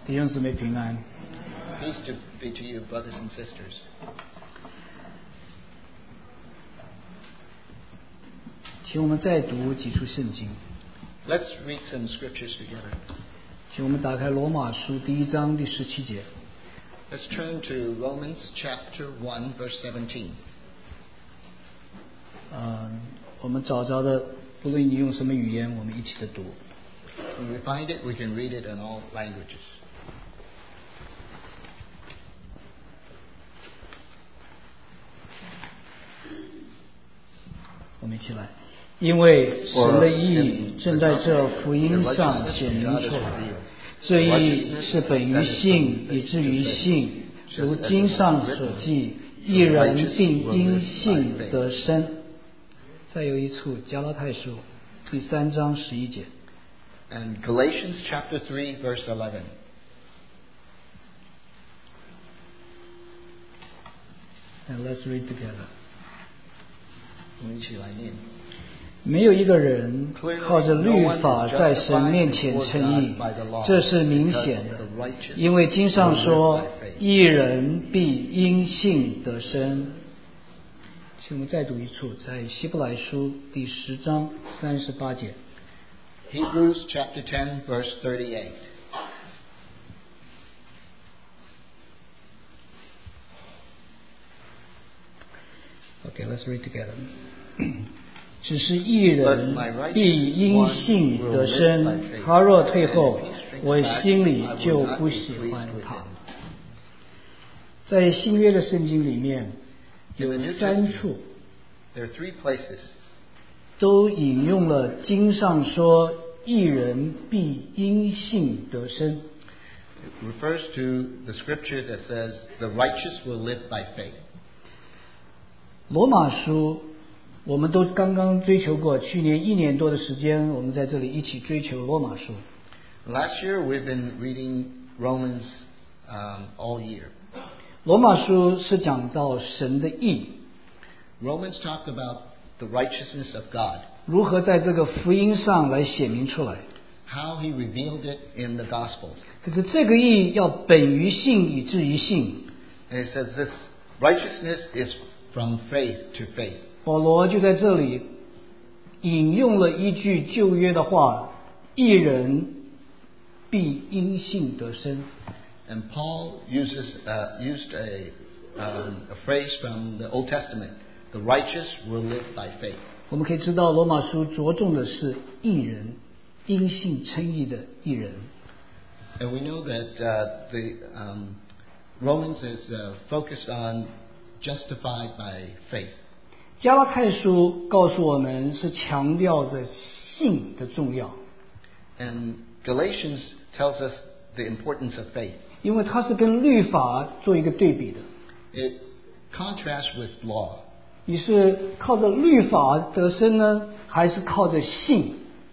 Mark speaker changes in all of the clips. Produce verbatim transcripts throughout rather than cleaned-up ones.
Speaker 1: 弟兄姊妹平安。
Speaker 2: Peace to be to you, brothers and sisters.
Speaker 1: 请我们再读几处圣经。
Speaker 2: Let's read some scriptures together.
Speaker 1: 请我们打开罗马书第一章第十七节。
Speaker 2: Let's turn to Romans chapter one, verse seventeen.
Speaker 1: 呃，我们找着的，不论你用什么语言，我们一起的读。
Speaker 2: When we find it, we can read it in all languages.
Speaker 1: 我们一起来，因为神的义正在这福音上显明出来，这义是本于信，以至于信，如经上所记，义人必因信得生。再有一处，加拉太书第三章十一节。
Speaker 2: And Galatians chapter three, verse eleven.
Speaker 1: And let's read together.
Speaker 2: 我们一起来念。
Speaker 1: 没有一个人靠着律法在神面前称义，这是明显的，因为经上说，义人必因信得生。请我们再读一处，在希伯来书第十章三十八节。
Speaker 2: Hebrews chapter ten, verse thirty-eight.
Speaker 1: Okay, let's read together. 只是义人必因信得生，他若退后，我心里就不喜欢他。在新约的圣经里面，有三处
Speaker 2: There are three places
Speaker 1: 都引用了经上说义人必因信得生。
Speaker 2: It refers to the scripture that says the righteous will live by faith.
Speaker 1: 罗马书我们都刚刚追求过，去年一年多的时间，我们在这里一起追求罗马书。
Speaker 2: Last year we've been reading Romans um, all year.
Speaker 1: 罗马书是讲到神的义，
Speaker 2: Romans talked about the righteousness of God,
Speaker 1: 如何在这个福音上来显明出来。
Speaker 2: how He revealed it in the Gospels.
Speaker 1: 可是这个义要本于信，以至于信。
Speaker 2: And it says this righteousness is from faith to faith.
Speaker 1: 保罗就在这里引用了一句旧约的话：“义人必因信得生。”
Speaker 2: And Paul uses uh, used a um, a phrase from the Old Testament: "The righteous will live by faith."
Speaker 1: 我们可以知道，罗马书着重的是义人，因信称义的义人。
Speaker 2: And we know that uh, the um, Romans is uh, focused on justified by faith.
Speaker 1: 加拉太书告诉我们是强调着信的重要，
Speaker 2: And Galatians tells us the importance of faith.
Speaker 1: 因为它是跟律法做一个对比的。
Speaker 2: It contrasts with law.
Speaker 1: 你是靠着律法得生呢，还是靠着信？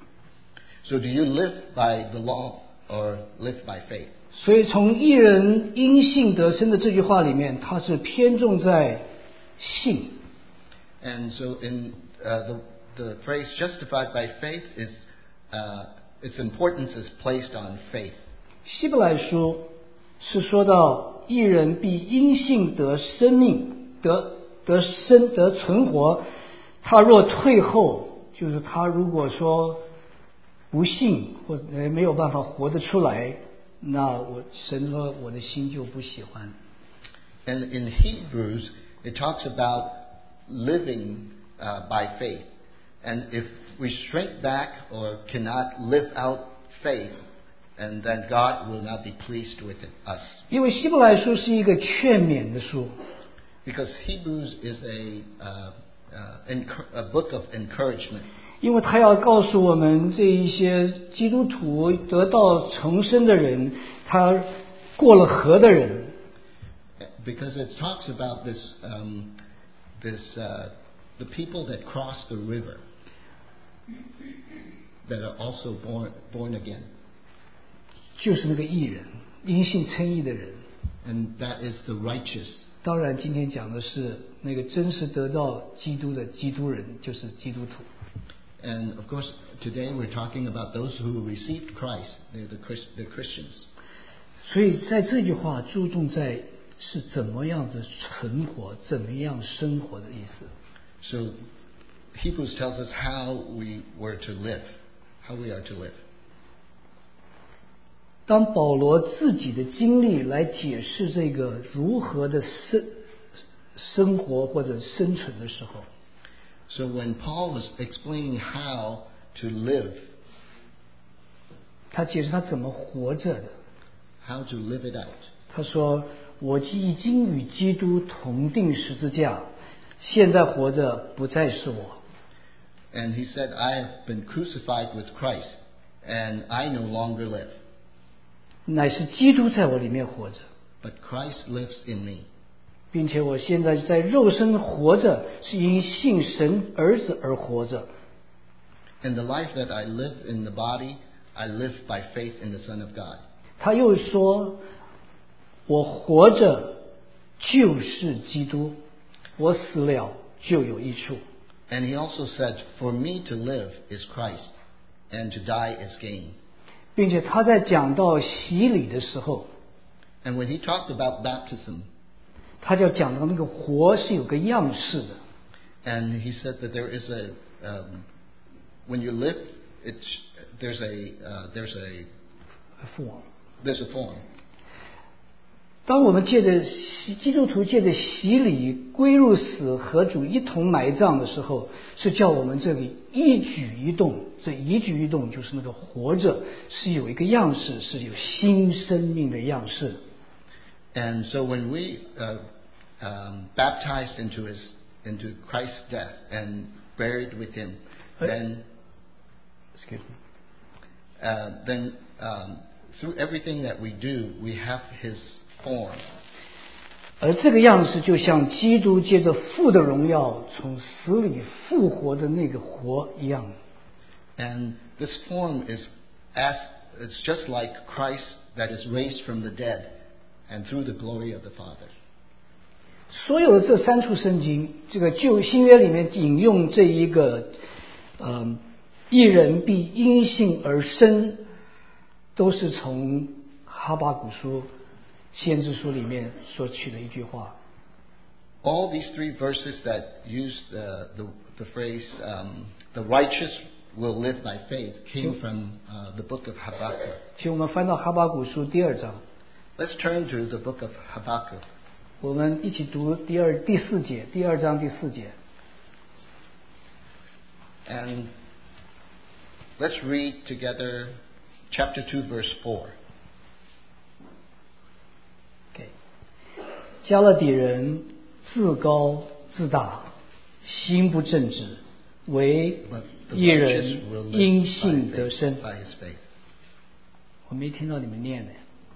Speaker 2: So do you live by the law or live by faith?
Speaker 1: 所以从义人因信得生的这句话里面，它是偏重在信。
Speaker 2: And so in uh, the, the phrase justified by faith is, uh, its importance is placed on faith.
Speaker 1: 希伯来书是说到义人必因信得生命，得得生得存活。他若退后，就是他如果说不信或者没有办法活得出来，那我神说我的心就不喜欢。
Speaker 2: And in Hebrews, it talks about living uh, by faith. And if we shrink back or cannot live out faith, and then God will not be pleased with it, us.
Speaker 1: 因为希伯来书是一个劝勉的书，
Speaker 2: Because Hebrews is a, uh, uh, enc- a book of encouragement.
Speaker 1: 因为他要告诉我们这一些基督徒得到重生的人，他过了河的人，
Speaker 2: Because it talks about this, um, this, uh, the people that cross the river, that are also born, born again.
Speaker 1: 就是那个义人，因信称义的人。
Speaker 2: And that is the righteous.
Speaker 1: 当然，今天讲的是那个真实得到基督的基督人，就是基督徒。
Speaker 2: And of course, today we're talking about those who received Christ, they're the, Christ, the Christians.
Speaker 1: 所以在这句话注重在是怎么样的存活，怎么样生活的意思。
Speaker 2: So Hebrews tells us how we were to live, how we are to live.
Speaker 1: 当保罗自己的经历来解释这个如何的生生活或者生存的时候，
Speaker 2: So when Paul was explaining how to live,
Speaker 1: 他解释他怎么活着的。
Speaker 2: how to live it out.
Speaker 1: 他说：“我已经与基督同定十字架，现在活着不再是我。”
Speaker 2: And he said, I have been crucified with Christ, and I no longer live.
Speaker 1: 乃是基督在我里面活着，
Speaker 2: But Christ lives in me.
Speaker 1: 并且我现在在肉身活着，是因信神儿子而活着。
Speaker 2: And the life that I live in the body, I live by faith in the Son of God.
Speaker 1: 他又说：“我活着就是基督，我死了就有益处。”
Speaker 2: And he also said, For me to live is Christ, and to die is gain.
Speaker 1: 并且他在讲到洗礼的时候，
Speaker 2: And when he talked about baptism,
Speaker 1: 他就讲到那个活是有个样式的。
Speaker 2: and he said that there is a, um, when you live, it's, there's a, uh, there's a, there's a form.
Speaker 1: 当我们借着洗基督徒借着洗礼归入死，和主一同埋葬的时候，是叫我们这里一举一动，这一举一动就是那个活着是有一个样式，是有新生命的样式。
Speaker 2: And so when we uh, um, baptized into his into Christ's death and buried with him, then
Speaker 1: Excuse me.
Speaker 2: uh, then um, through everything that we do, we have his form.
Speaker 1: 而这个样式就像基督借着父的荣耀从死里复活的那个活一样。
Speaker 2: And this form is as it's just like Christ that is raised from the dead and through the glory of the Father.
Speaker 1: 所有的这三处圣经，这个旧新约里面引用这一个，嗯，一人必因信而生，都是从哈巴谷书、先知书里面所取的一句话。
Speaker 2: All these three verses that use the the, the phrase um, "the righteous will live by faith" came from uh, the book of Habakkuk.
Speaker 1: 请我们翻到哈巴谷书第二章，
Speaker 2: Let's turn to the book of Habakkuk.
Speaker 1: 我们一起读第二第四节，第二章第四节。
Speaker 2: And let's read together chapter two, verse four.
Speaker 1: Okay. 加勒底人自高自大，心不正直，为
Speaker 2: But the
Speaker 1: 一
Speaker 2: righteous
Speaker 1: 人
Speaker 2: will
Speaker 1: 因
Speaker 2: live
Speaker 1: 信
Speaker 2: by
Speaker 1: 得
Speaker 2: faith,
Speaker 1: 生。
Speaker 2: by his faith.
Speaker 1: 我没听到你们念呢，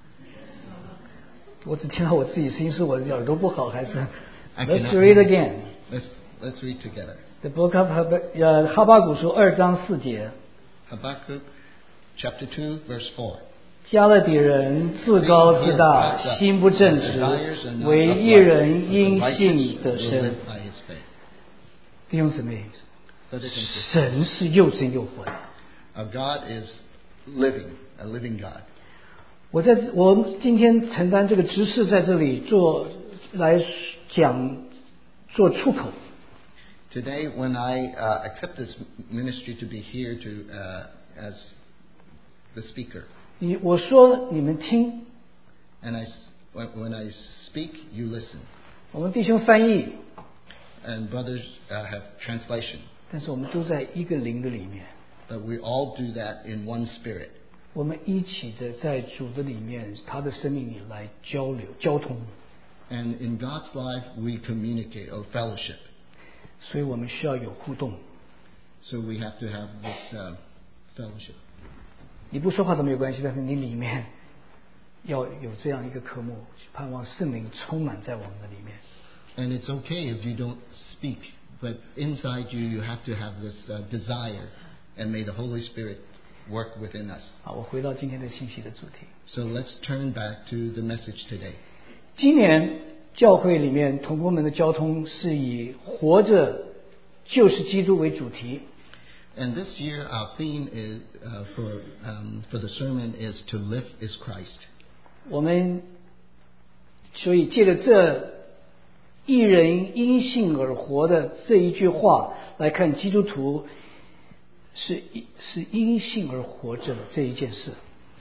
Speaker 1: 我只听到我自己声音，是我的耳朵不好还是
Speaker 2: I
Speaker 1: ？Let's
Speaker 2: cannot
Speaker 1: read
Speaker 2: hear.
Speaker 1: again.
Speaker 2: Let's let's read together.
Speaker 1: The book of 呃哈巴谷书二章四节，
Speaker 2: Habakkuk chapter two, verse four.
Speaker 1: 加勒底人自高自大，心不正直，唯一人因信得
Speaker 2: will
Speaker 1: 生
Speaker 2: live。by his faith.
Speaker 1: 弟兄姊妹，
Speaker 2: Brothers and sisters,
Speaker 1: 神是又真又活的。
Speaker 2: our God is living, a living God.
Speaker 1: 我在我们今天承担这个执事，在这里做来讲做出口。
Speaker 2: Today, when I uh, accept this ministry to be here to uh, as the speaker,
Speaker 1: 你我说你们听，
Speaker 2: and I, s- when, when I speak, you listen,
Speaker 1: 我们弟兄翻译，
Speaker 2: and brothers uh, have translation,
Speaker 1: 但是我们都在一个灵的里面，
Speaker 2: but we all do that in one spirit.
Speaker 1: 我们一起的在主的里面，他的生命里来交流交通，
Speaker 2: And in God's life, we communicate or fellowship.
Speaker 1: 所以我们需要有互动。
Speaker 2: So we have to have this uh, fellowship.
Speaker 1: 你不说话都没有关系，但是你里面要有这样一个科目，盼望圣灵充满在我们的里面。
Speaker 2: And it's okay if you don't speak, but inside you, you have to have this uh, desire, and may the Holy Spirit work within us.
Speaker 1: 好，我回到今天的信息的主题。
Speaker 2: So let's turn back to the message today.
Speaker 1: 今年教会里面同工们的交通是以活着就是基督为主题。
Speaker 2: And this year, our theme is uh, for um, for the sermon is to live is Christ.
Speaker 1: 我们所以借着这一人因信而活的这一句话来看，基督徒是是因信而活着的这一件事。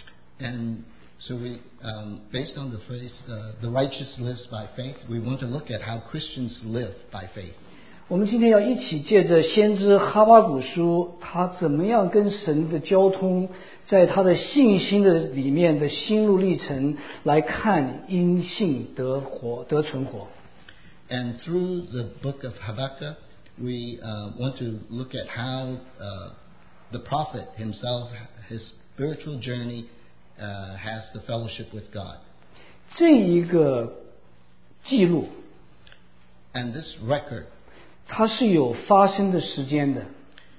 Speaker 2: And so we, um, based on the phrase, uh, the righteous lives by faith, we want to look at how Christians live by faith.
Speaker 1: 我们今天要一起借着先知哈巴谷书，他怎么样跟神的交通，在他的信心的里面的心路历程来看因信得活得存活。
Speaker 2: And through the book of Habakkuk, we uh, want to look at how uh, the prophet himself, his spiritual journey, uh, has the fellowship with God.
Speaker 1: 这一个记录
Speaker 2: And this record,
Speaker 1: 它是有发生的时间的，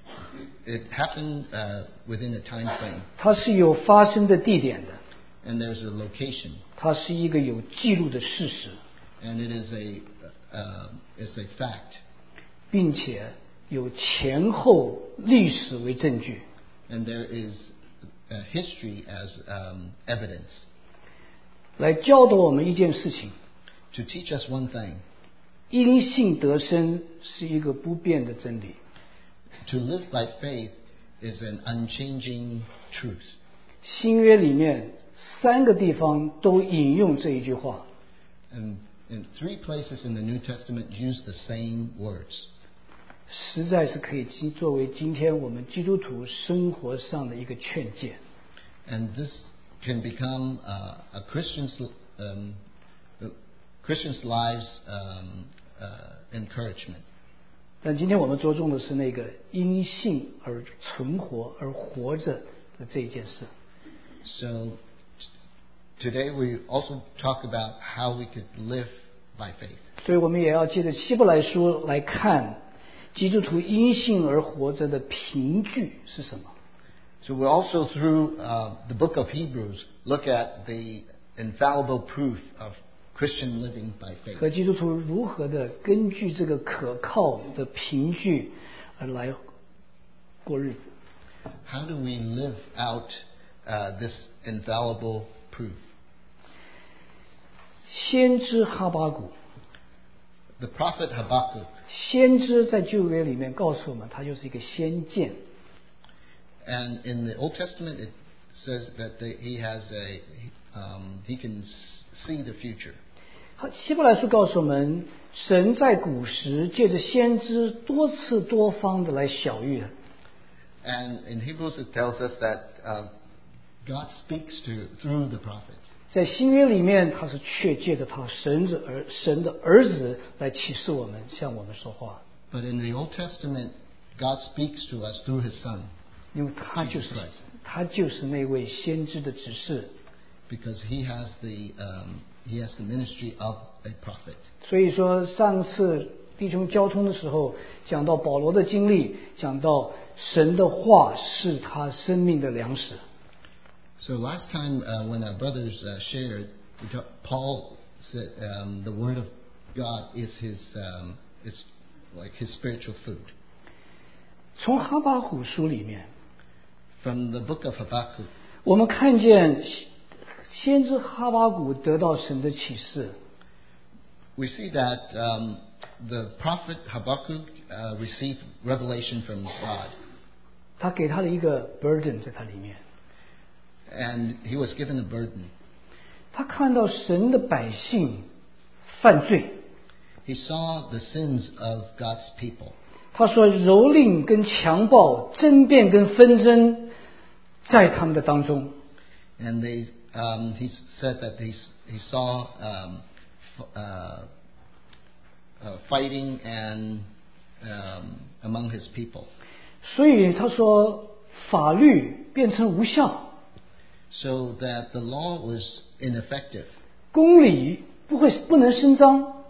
Speaker 2: it happened uh, within a time frame,
Speaker 1: 它是有发生的地点的，
Speaker 2: and there's a location,
Speaker 1: 它是一个有记录的事实，
Speaker 2: and it is a uh, it's a fact,
Speaker 1: 并且有前后历史为证据。
Speaker 2: and there is uh, history as um, evidence
Speaker 1: 来教导我们一件事情：
Speaker 2: to teach us one thing.
Speaker 1: 因信得生是一个不变的真理。
Speaker 2: To live by faith is an unchanging truth.
Speaker 1: 新约里面三个地方都引用这一句话，
Speaker 2: And in three places in the New Testament use the same words.
Speaker 1: 实在是可以作为今天我们基督徒生活上的一个劝诫。
Speaker 2: And this can become uh, a Christian's um, Christians' lives um, uh, encouragement.
Speaker 1: 但今天我们着重的是那个因信而存活而活着的这一件事。
Speaker 2: So today we also talk about how we could live by faith.
Speaker 1: 所以我们也要借着希伯来书来看基督徒因信而活着的凭据是什么。
Speaker 2: So we also through uh, the book of Hebrews look at the infallible proof of Christian living by faith.
Speaker 1: 和基督徒如何的根据这个可靠的凭据而来过日子。
Speaker 2: How do we live out uh, this infallible proof?
Speaker 1: 先知哈巴谷，
Speaker 2: The prophet Habakkuk,
Speaker 1: 先知在旧约里面告诉我们，他就是一个先见。
Speaker 2: and in the Old Testament it says that the, he has a um, he can see the future.
Speaker 1: 希伯来书告诉我们，神在古时借着先知多次多方的来晓谕。
Speaker 2: And in Hebrews it tells us that uh, God speaks to through the prophets.
Speaker 1: 在新约里面，他是却借着他神的儿神的儿子来启示我们，向我们说话。
Speaker 2: But in the Old Testament, God speaks to us through His Son,
Speaker 1: 因为他就是
Speaker 2: Jesus Christ.
Speaker 1: 他就是那位先知的指示。
Speaker 2: because He has the um, He has the ministry of a prophet.
Speaker 1: 所以说，上次弟兄交通的时候，讲到保罗的经历，讲到神的话是他生命的粮食。
Speaker 2: So last time uh, when our brothers uh, shared, we talk, Paul said um, the Word of God is his um, is like his spiritual food.
Speaker 1: 从哈巴谷书里面，
Speaker 2: From the book of Habakkuk,
Speaker 1: 我们看见先知哈巴谷得到神的启示。
Speaker 2: we see that um, the prophet Habakkuk uh, received revelation from God,
Speaker 1: 他给他的一个 burden 在他里面，
Speaker 2: and he was given a burden.
Speaker 1: 他看到神的百姓犯罪，
Speaker 2: He saw the sins of God's people.
Speaker 1: 他说蹂躏跟强暴、争辩跟纷争在他们的当中。
Speaker 2: And they, um, he said that he, he saw um, f- uh, uh, fighting and um, among his people.
Speaker 1: 所以他说法律变成无效，
Speaker 2: So that the law was ineffective
Speaker 1: 公理不会不能伸张，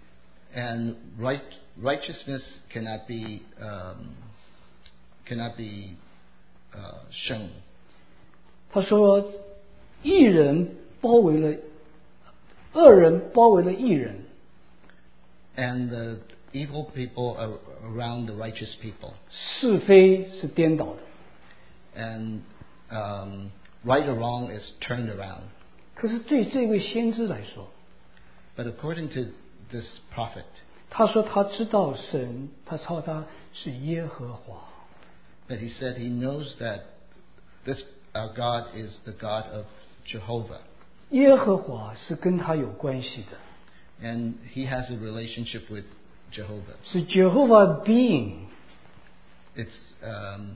Speaker 2: and right, righteousness cannot be um, cannot be uh, shown.
Speaker 1: 他说义人包围了恶人，包围了义人，
Speaker 2: And the evil people are around the righteous people.
Speaker 1: 是非是颠倒的。
Speaker 2: And um, right or wrong is turned around.
Speaker 1: 可是对这位先知来说，
Speaker 2: But according to this prophet,
Speaker 1: 他说他知道神，他称他是耶和华。
Speaker 2: but he said he knows that this our God is the God of Jehovah,
Speaker 1: 耶和华是跟他有关系的，
Speaker 2: and he has a relationship with Jehovah.
Speaker 1: 是 Jehovah being，
Speaker 2: It's um,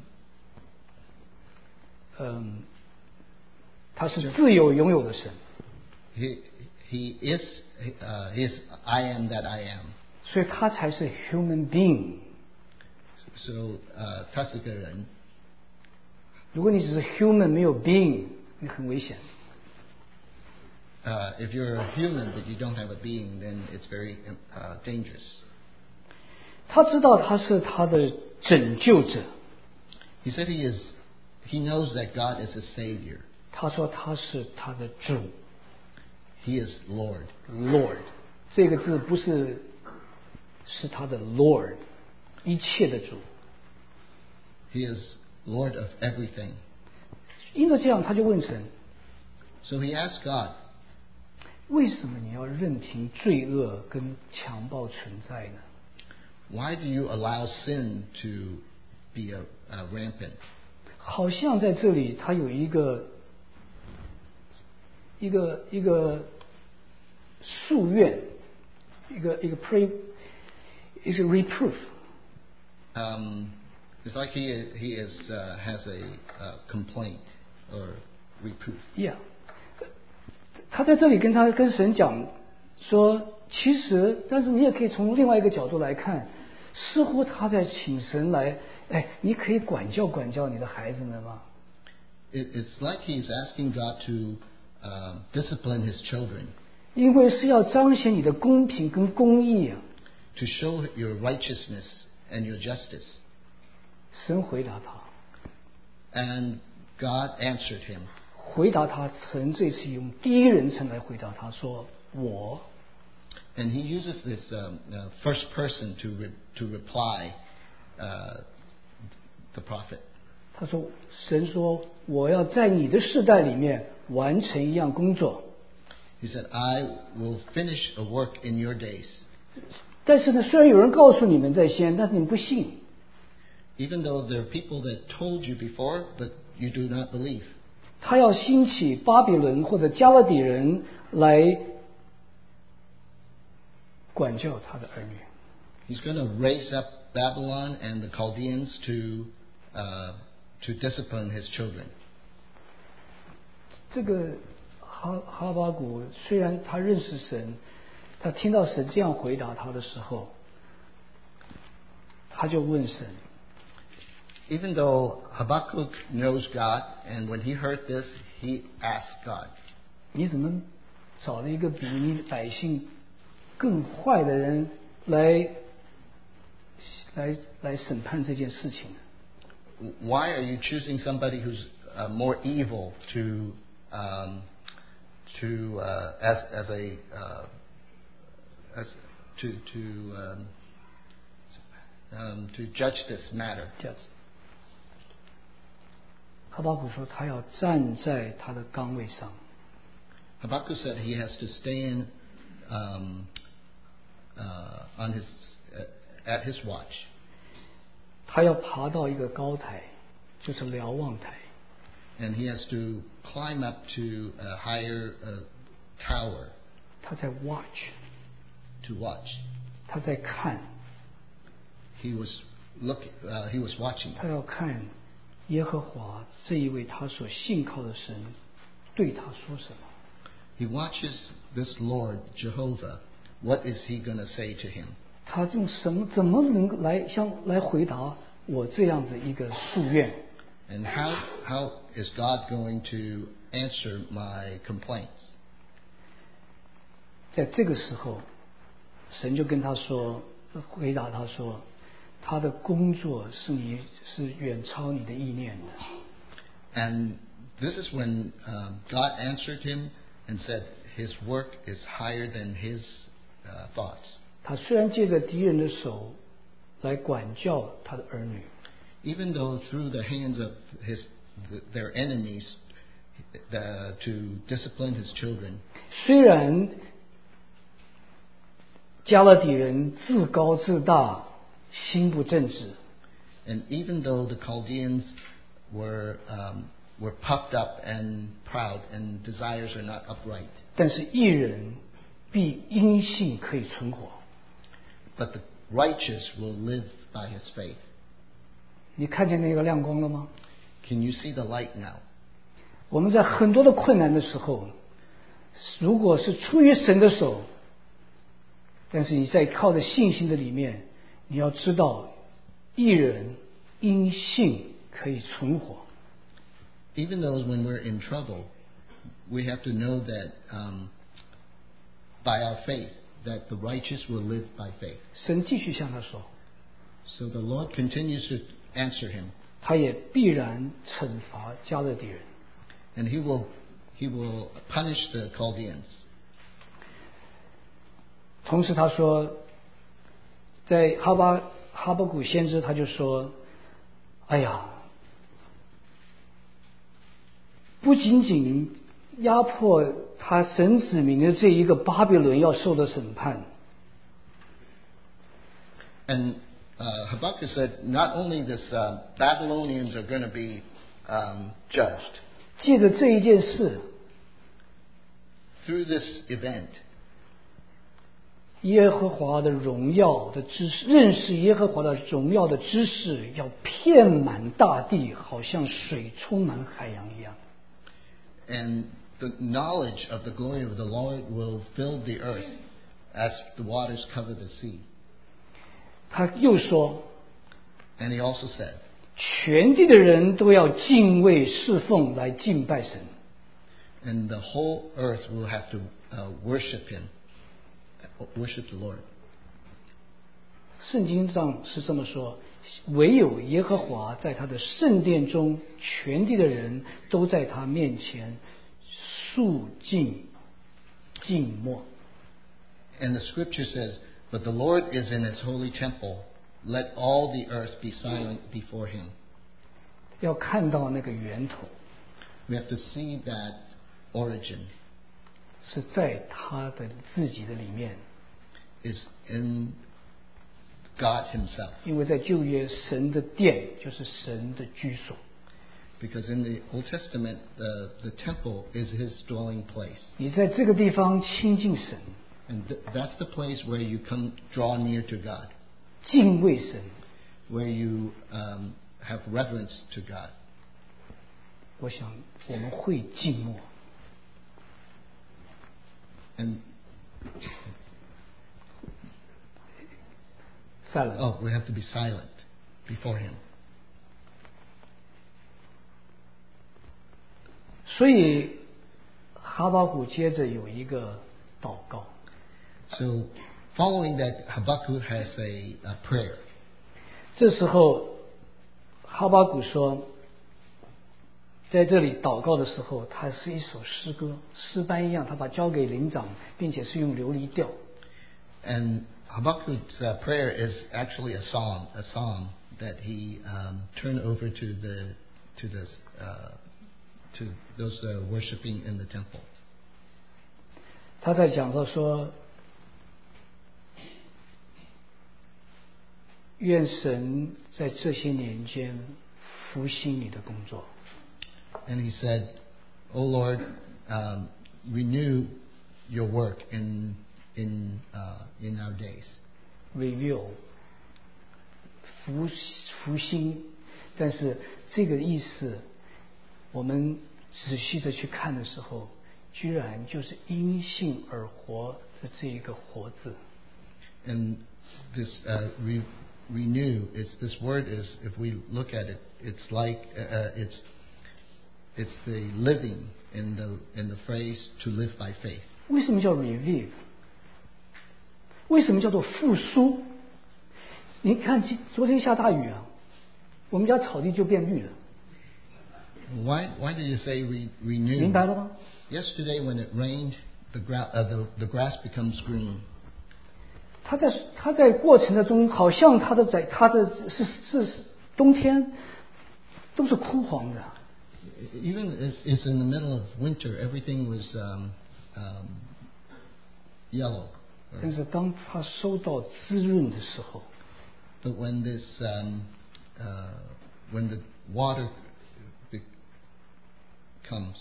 Speaker 1: 嗯，他是自由拥有的神，
Speaker 2: he he is uh, he is I am that I am.
Speaker 1: 所以他才是 human being。
Speaker 2: So uh, 他是个人。
Speaker 1: 如果你只是 human 没有 being， 你很危险。
Speaker 2: Uh, if you're a human but you don't have a being, then it's very uh, dangerous.
Speaker 1: 他知道他是他的拯救者，
Speaker 2: He said he is. He knows that God is a savior.
Speaker 1: 他说他是他的主
Speaker 2: He is Lord.
Speaker 1: Lord， 这个字不是是他的 Lord， 一切的主。
Speaker 2: He is Lord of everything.
Speaker 1: 因着这样，他就问神：
Speaker 2: So he asked God,
Speaker 1: 为什么你要任凭罪恶跟强暴存在呢？
Speaker 2: why do you allow sin to be a, a rampant?
Speaker 1: 好像在这里，他有一个一个一个夙愿，一个一个 pray， 一个 reproof。
Speaker 2: Um, it's like he he is uh, has a uh, complaint or reproof.
Speaker 1: Yeah， 他在这里跟他跟神讲说，其实，但是你也可以从另外一个角度来看，似乎他在请神来，哎，你可以管教管教你的孩子们吗？
Speaker 2: It, it's like he's asking God to uh, discipline his children,
Speaker 1: 因为是要彰显你的公平跟公义啊。
Speaker 2: to show your righteousness and your justice.
Speaker 1: 神回答他，
Speaker 2: And God answered him.
Speaker 1: 回答他，神这次用第一人称来回答他说：“我。”
Speaker 2: And he uses this um, uh, first person to re- to reply uh, the prophet.
Speaker 1: 他说：“神说，我要在你的世代里面完成一样工作。
Speaker 2: He said, I will finish a work in your days.
Speaker 1: 但是呢，虽然有人告诉你们在先，但是你们不信。
Speaker 2: Even though there are people that told you before, but you do not believe.
Speaker 1: 他要兴起巴比伦或者加勒底人来管教他的儿女。
Speaker 2: He's going to raise up Babylon and the Chaldeans to uh, to discipline his children.
Speaker 1: 这个哈哈巴谷虽然他认识神，他听到神这样回答他的时候，他就问神。
Speaker 2: Even though Habakkuk knows God, and when he heard this, he asked God,
Speaker 1: 你怎么找了一个比你百姓更坏的人来来来审判这件事情呢？
Speaker 2: why are you choosing somebody who's uh, more evil to um, to uh, as as a uh, as to to um, um, to judge this matter?
Speaker 1: 这样子，哈巴谷说他要站在他的岗位上，
Speaker 2: Habakkuk said he has to stand um, uh, on his uh, at his watch.
Speaker 1: 他要爬到一个高台，就是瞭望台，
Speaker 2: And he has to climb up to a higher uh, tower
Speaker 1: 他在 watch，
Speaker 2: to watch.
Speaker 1: 他在看，
Speaker 2: He was look. Uh, he was watching.
Speaker 1: 他要看耶和华这一位他所信靠的神对他说什么。
Speaker 2: He watches this Lord Jehovah. What is he going to say to him?
Speaker 1: 他用什么怎么能来向来回答我这样子一个夙愿？
Speaker 2: And how how is God going to answer my complaints?
Speaker 1: 在这个时候，神就跟他说，回答他说，他的工作是你是远超你的意念的。
Speaker 2: And this is when um, God answered him and said his work is higher than his uh, thoughts.
Speaker 1: 他虽然借着敌人的手来管教他的儿女，
Speaker 2: Even though through the hands of his their enemies the, to discipline his children.
Speaker 1: 虽然加勒底人自高自大，心不正直，
Speaker 2: And even though the Chaldeans were um, were puffed up and proud, and desires are not upright,
Speaker 1: 但是义人必因信可以存活。
Speaker 2: but the righteous will live by his faith.
Speaker 1: 你看见那个亮光了吗？
Speaker 2: Can you see the light now?
Speaker 1: 我们在很多的困难的时候，如果是出于神的手，但是你在靠着信心的里面，你要知道，义人因信可以存活。
Speaker 2: Even though when we're in trouble, we have to know that um, by our faith, that the righteous will live by faith.
Speaker 1: 神继续向他说，
Speaker 2: So the Lord continues to answer him,
Speaker 1: 他也必然惩罚加勒底人。
Speaker 2: and he will he will punish the Chaldeans.
Speaker 1: 同时他说，在哈巴哈巴谷先知他就说，哎呀，不仅仅压迫他神子民的这一个巴比伦要受的审判，
Speaker 2: And uh, Habakkuk said, not only this uh, Babylonians are going to be um, judged
Speaker 1: 借着这一件事，
Speaker 2: through this event,
Speaker 1: 耶和华的荣耀的知识，认识耶和华的荣耀的知识要遍满大地，好像水充满海洋一样。
Speaker 2: and the knowledge of the glory of the Lord will fill the earth as the waters cover the sea.
Speaker 1: 他又说，
Speaker 2: And he also said,
Speaker 1: 全地的人都要敬畏侍奉来敬拜神。
Speaker 2: and the whole earth will have to uh, worship him, worship the Lord.
Speaker 1: 圣经上是这么说，唯有耶和华在他的圣殿中，全地的人都在他面前肃静静默。
Speaker 2: And the scripture says, but the Lord is in his holy temple. Let all the earth be silent before him.
Speaker 1: 要看到那个源头
Speaker 2: We have to see that origin
Speaker 1: 是在他的自己的里面，
Speaker 2: is in God himself.
Speaker 1: 因为在旧约，神的殿就是神的居所。
Speaker 2: Because in the Old Testament, the, the temple is his dwelling place.
Speaker 1: 你在这个地方亲近神，
Speaker 2: And th- that's the place where you come draw near to God,
Speaker 1: 敬畏神，
Speaker 2: where you um, have reverence to God.
Speaker 1: 我想我们会静默。
Speaker 2: And
Speaker 1: silent。
Speaker 2: oh, we have to be silent before him.
Speaker 1: 所以哈巴谷接着有一个祷告，
Speaker 2: So, following that, Habakkuk has a, a prayer.
Speaker 1: 这时候哈巴谷说，在这里祷告的时候，它是一首诗歌，诗班一样，他把交给灵长，并且是用琉璃调。
Speaker 2: And Habakkuk's uh, prayer is actually a song, a song that he um, turned over to the to the uh, to those uh, worshiping in the temple.
Speaker 1: 他在讲到说，愿神在这些年间复兴你的工作。
Speaker 2: And he said, "O Lord, um, renew your work in in uh, in our days."
Speaker 1: review 复复兴，但是这个意思，我们仔细的去看的时候，居然就是因信而活的这一个活字。
Speaker 2: And this uh, re- renew is this word is, if we look at it, it's like uh, uh, it's it's the living in the in the phrase to live by faith.
Speaker 1: 为什么叫 review？ 为什么叫做复苏？你看，今昨天下大雨啊，我们家草地就变绿了，
Speaker 2: Why why did you say re- renew?
Speaker 1: 明白了吗？
Speaker 2: Yesterday when it rained, the, gra- uh, the the grass becomes green.
Speaker 1: 它在它在过程的中，好像它的在它的是是冬天都是枯黄的。
Speaker 2: even if it's in the middle of winter, everything was um, um, yellow.
Speaker 1: 但是当他收到滋润的时候
Speaker 2: But when this, um, uh, when the water be- comes,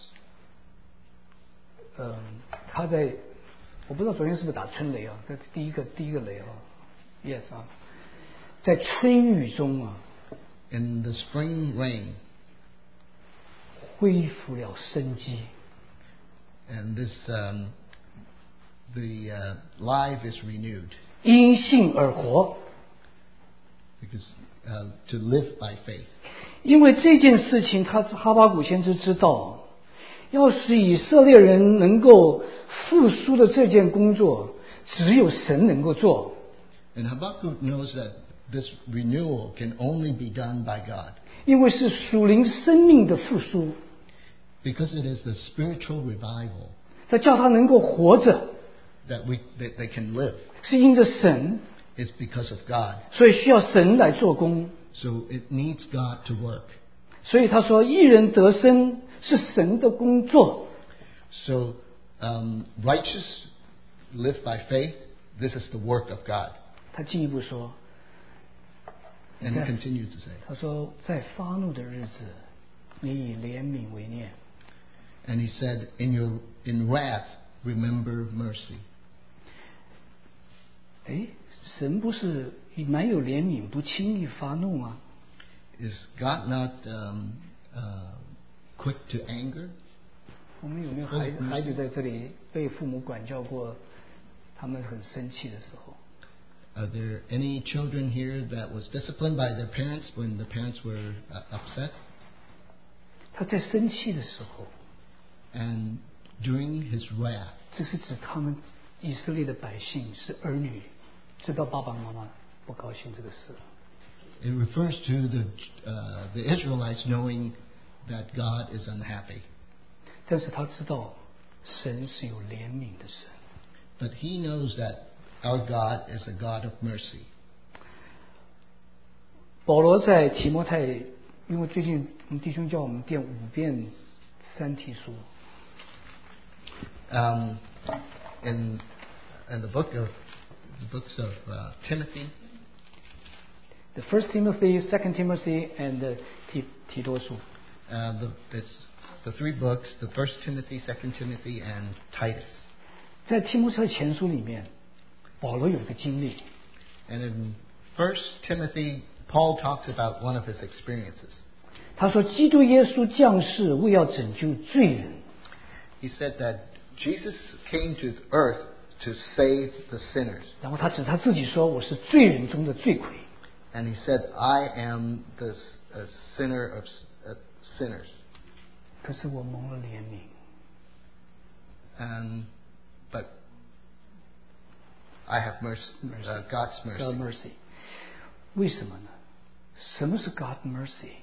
Speaker 1: 嗯，他在，我不知道昨天是不是打春雷啊？这第一个第一个雷啊 ，yes 啊，在春雨中啊，
Speaker 2: in the spring rain,
Speaker 1: 恢复了生机。
Speaker 2: and this, um, the uh, life is renewed
Speaker 1: 因信而活，
Speaker 2: because uh, to live by faith.
Speaker 1: 因为这件事情，他哈巴谷先知知道，要使以色列人能够复苏的这件工作，只有神能够做。
Speaker 2: And Habakkuk knows that this renewal can only be done by God
Speaker 1: 因为是属灵生命的复苏，
Speaker 2: because it is the spiritual revival
Speaker 1: 他叫他能够活着，
Speaker 2: that we that they can live.
Speaker 1: 是因着神，
Speaker 2: It's because of God.
Speaker 1: 所以需要神来做工。
Speaker 2: So it needs God to work.
Speaker 1: 所以他说，一人得生是神的工作。
Speaker 2: So um, righteous live by faith. This is the work of God.
Speaker 1: 他进一步说，
Speaker 2: And he continues to say,
Speaker 1: 他说，在发怒的日子，你以怜悯为念。
Speaker 2: and he said, in your in wrath remember mercy.
Speaker 1: 哎，神不是蛮有怜悯，不轻易发怒吗？
Speaker 2: Is God not um, uh, quick to anger?
Speaker 1: 我们有没有孩子孩子在这里被父母管教过，他们很生气的时候？
Speaker 2: Are there any children here that was disciplined by their parents when the parents were uh, upset?
Speaker 1: 他在生气的时候，
Speaker 2: And during his wrath,
Speaker 1: 这是指他们以色列的百姓是儿女，知道爸爸妈妈不高兴这个事。
Speaker 2: it refers to the uh, the Israelites knowing that God is unhappy.
Speaker 1: 但是他知道神是有怜悯的神。
Speaker 2: But he knows that our God is a God of mercy.
Speaker 1: 保罗在提摩太，因为最近我们弟兄叫我们念五遍三体书，
Speaker 2: Um, in in the book of the books of uh, Timothy,
Speaker 1: The First Timothy, Second Timothy, and the 提提多书。
Speaker 2: uh, the, it's the three books: the First Timothy, Second Timothy, and Titus.
Speaker 1: 在提摩太前书里面，保罗有一个经历，
Speaker 2: And in First Timothy, Paul talks about one of his experiences.
Speaker 1: 他说基督耶稣降世为要拯救罪人，
Speaker 2: He said that Jesus came to earth to save the sinners.
Speaker 1: 然后他指他自己说：“我是罪人中的罪魁。”
Speaker 2: And he said, I am the uh, sinner of uh, sinners.
Speaker 1: 可是我蒙了怜悯，
Speaker 2: And, but I have mercy, uh, God's
Speaker 1: God
Speaker 2: mercy.
Speaker 1: mercy。为什么呢？什么是 God mercy？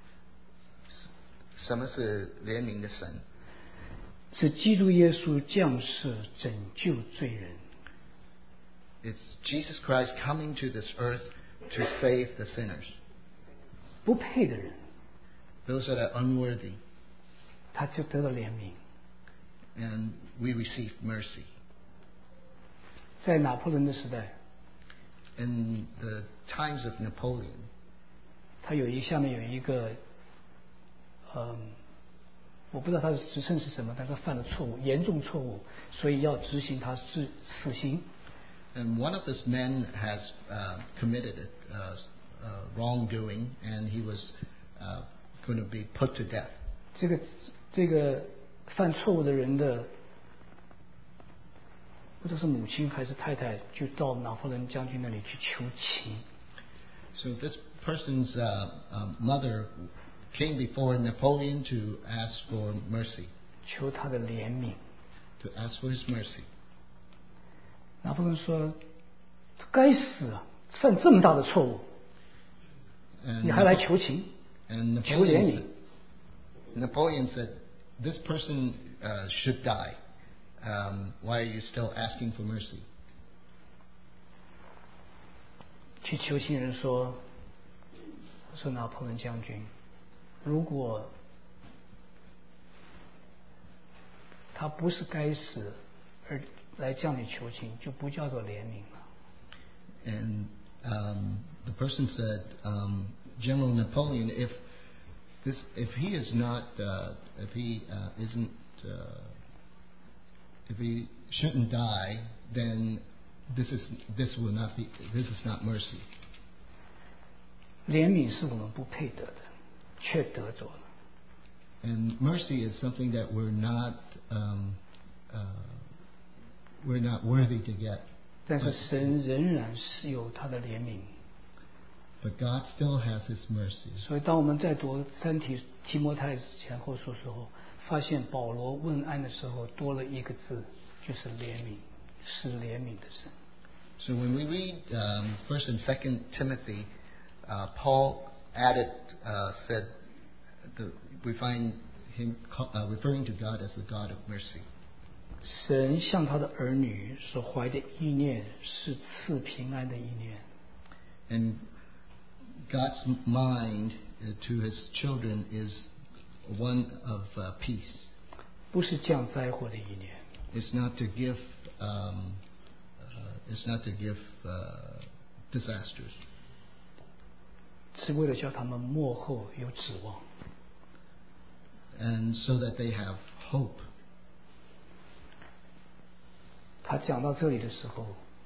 Speaker 2: 什么是怜悯的神？
Speaker 1: 是基督耶稣降世拯救罪人。
Speaker 2: It's Jesus Christ coming to this earth to save the sinners.
Speaker 1: 不配的人，
Speaker 2: Those that are unworthy.
Speaker 1: 他就得了怜悯。
Speaker 2: And we receive mercy.
Speaker 1: 在拿破仑的时代，
Speaker 2: In the times of Napoleon,
Speaker 1: 他有一下面有一个，嗯，我不知道他的职称是什么，但他犯了错误，严重错误，所以要执行他是死刑。
Speaker 2: and one of his men has uh, committed a uh, uh, wrongdoing, and he was uh, going to be put to death.
Speaker 1: 这个这个犯错误的人的，不知道是母亲还是太太，就到拿破仑将军那里去求情。
Speaker 2: So this person's uh, uh, mother came before Napoleon to ask for mercy,
Speaker 1: 求他的怜悯。
Speaker 2: to ask for his mercy.
Speaker 1: 拿破仑说：“该死啊，犯这么大的错误，
Speaker 2: And
Speaker 1: 你还来求情？
Speaker 2: And
Speaker 1: 求怜
Speaker 2: Napoleon
Speaker 1: 悯
Speaker 2: said,？” Napoleon said, this person uh, should die. Um, why are you still asking for mercy?
Speaker 1: 去求情人说：“说拿破仑将军，如果他不是该死而来向你求情，就不叫做怜悯了。
Speaker 2: And um, the person said, um, General Napoleon, if this, if he is not, uh, if he uh, isn't, uh, if he shouldn't die, then this is this will not be this is not mercy.
Speaker 1: 怜悯是我们不配得的，却得着了。
Speaker 2: And mercy is something that we're not um, uh, we're not worthy to get.
Speaker 1: 但是神仍然是有他的怜悯。
Speaker 2: But God still has His mercy.
Speaker 1: 所以当我们在读三提提摩太前后书时候，发现保罗问安的时候多了一个字，就是怜悯，是怜悯的神。
Speaker 2: So when we read um, First and Second Timothy, uh, Paul added uh, said the, we find him uh, referring to God as the God of mercy.
Speaker 1: 神向他的儿女所怀的意念是赐平安的意念。
Speaker 2: And God's mind uh, to His children is one of uh, peace.
Speaker 1: 不是降灾祸的意念。
Speaker 2: It's not to give. Um, uh, it's not to give uh, disasters.
Speaker 1: 是为了叫他们末后有指望。
Speaker 2: And so that they have hope.
Speaker 1: 他讲到这里的时候，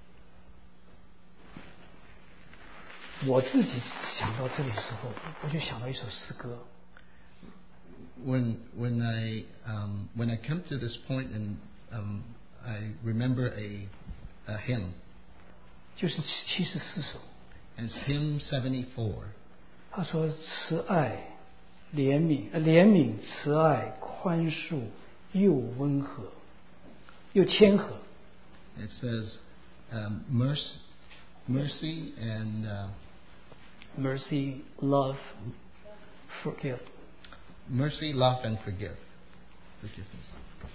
Speaker 1: 我自己想到这里的时候，我就想到一首诗歌。
Speaker 2: When when I um, when I come to this point and um, I remember a a hymn.
Speaker 1: 就是七十四首。
Speaker 2: It's hymn seventy-four.
Speaker 1: 他说：“慈爱、怜悯、呃、怜悯、慈爱、宽恕，又温和，又谦和。”
Speaker 2: It says, um, mercy, mercy and uh,
Speaker 1: mercy, love, forgive.
Speaker 2: Mercy, love, and forgive. Forgiveness.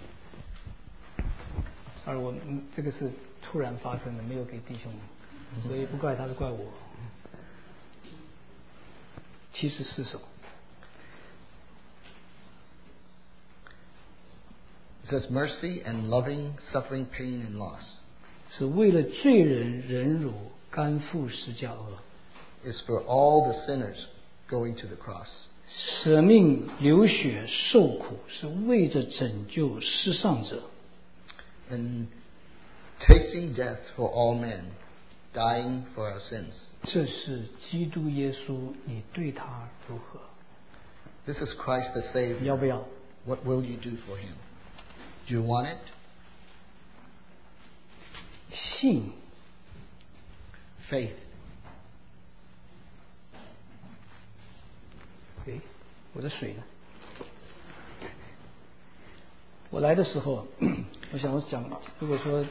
Speaker 1: Sorry, 我这个是突然发生的，没有给弟兄，所以不怪他，是怪我。七十四首。
Speaker 2: It says mercy and loving, suffering, pain, and loss.
Speaker 1: 是为了罪人忍辱，甘负十架恶。
Speaker 2: Is for all the sinners going to the cross.
Speaker 1: 舍命流血受苦，是为着拯救失丧者。
Speaker 2: And tasting death for all men, dying for our sins.
Speaker 1: 这是基督耶稣，你对他如何？
Speaker 2: This is Christ the Savior.
Speaker 1: 要不要？
Speaker 2: What will you do for Him? Do you want it?
Speaker 1: 信
Speaker 2: Faith.
Speaker 1: 诶，我的水呢？我来的时候，我想我讲，如果说，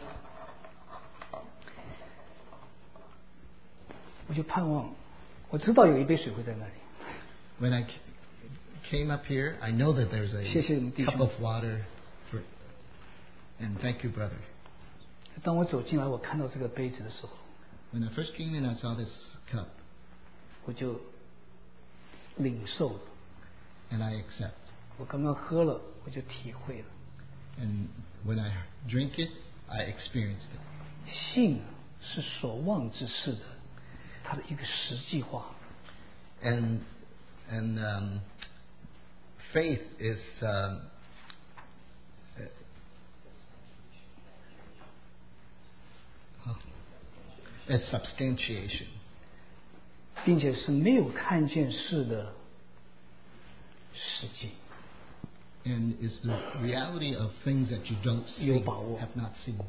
Speaker 1: 我就盼望，我知道有一杯水会在那里。
Speaker 2: When I came up here, I know that there's a
Speaker 1: 谢谢你弟兄。
Speaker 2: cup of water. For, and thank you, brother.
Speaker 1: 当我走进来，我看到这个杯子的时候，
Speaker 2: When I first came in, I saw this cup.
Speaker 1: 我就领受了。
Speaker 2: And I accept.
Speaker 1: 我刚刚喝了，我就体会了。
Speaker 2: And when I drink it, I experienced it.
Speaker 1: 信是所望之事的，它的一个实际化。
Speaker 2: And and um, faith is um, uh, it's substantiation.
Speaker 1: 并且是没有看见事的实际。
Speaker 2: And it's the reality of things that you don't see,
Speaker 1: 有把握。
Speaker 2: have not seen.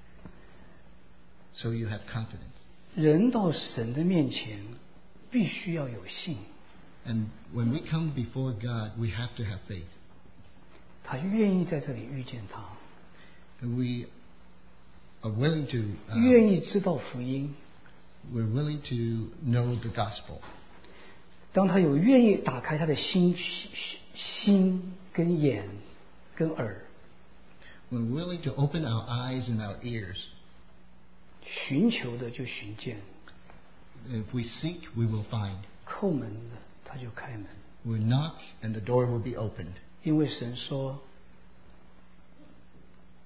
Speaker 2: So you have confidence.
Speaker 1: 人到神的面前，必须要有信。
Speaker 2: And when we come before God, we have to have faith.
Speaker 1: 他愿意在这里遇见他，
Speaker 2: And we are willing to,
Speaker 1: 愿
Speaker 2: uh,
Speaker 1: 意知道福音。
Speaker 2: we're willing to know the gospel.
Speaker 1: 当他有愿意打开他的心、心跟眼跟耳，
Speaker 2: We're willing to open our eyes and our ears.
Speaker 1: 寻求的就寻见，
Speaker 2: If we seek, we will find.
Speaker 1: 叩门的他就开门。
Speaker 2: We knock and the door will be opened.
Speaker 1: 因为神说，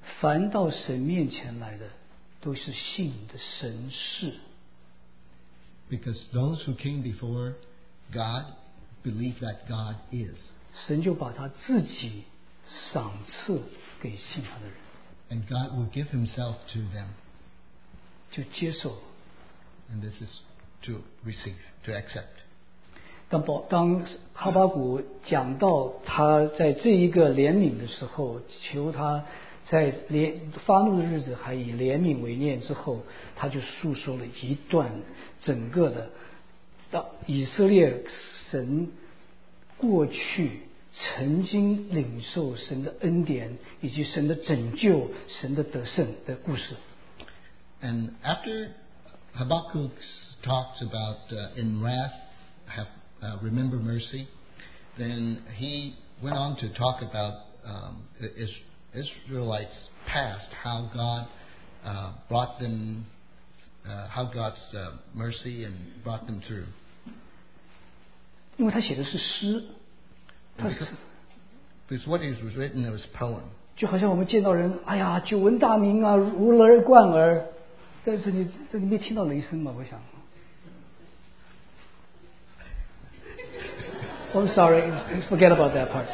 Speaker 1: 凡到神面前来的，都是信的神是。
Speaker 2: Because those who came before God believe that God is.
Speaker 1: 神就把他自己赏赐给信他的人。
Speaker 2: And God will give Himself to them.
Speaker 1: 就接受。
Speaker 2: And this is to receive, to accept.
Speaker 1: 当保当哈巴谷讲到他在这一个怜悯的时候，求他在怜发怒的日子还以怜悯为念之后，他就述说了一段整个的到以色列神过去曾经领受神的恩典以及神的拯救、神的得胜的故事。
Speaker 2: And after Habakkuk talks about uh, in wrath have uh, remember mercy, then he went on to talk about um, Israelites past, how God uh, brought them, uh, how God's uh, mercy and brought them through.
Speaker 1: 因为他写的是诗，他是
Speaker 2: Because what is was written was poem.
Speaker 1: 就好像我们见到人，哎呀，久闻大名啊，如雷贯耳。但是你这你没听到雷声吗？我想。I'm sorry, forget about that part.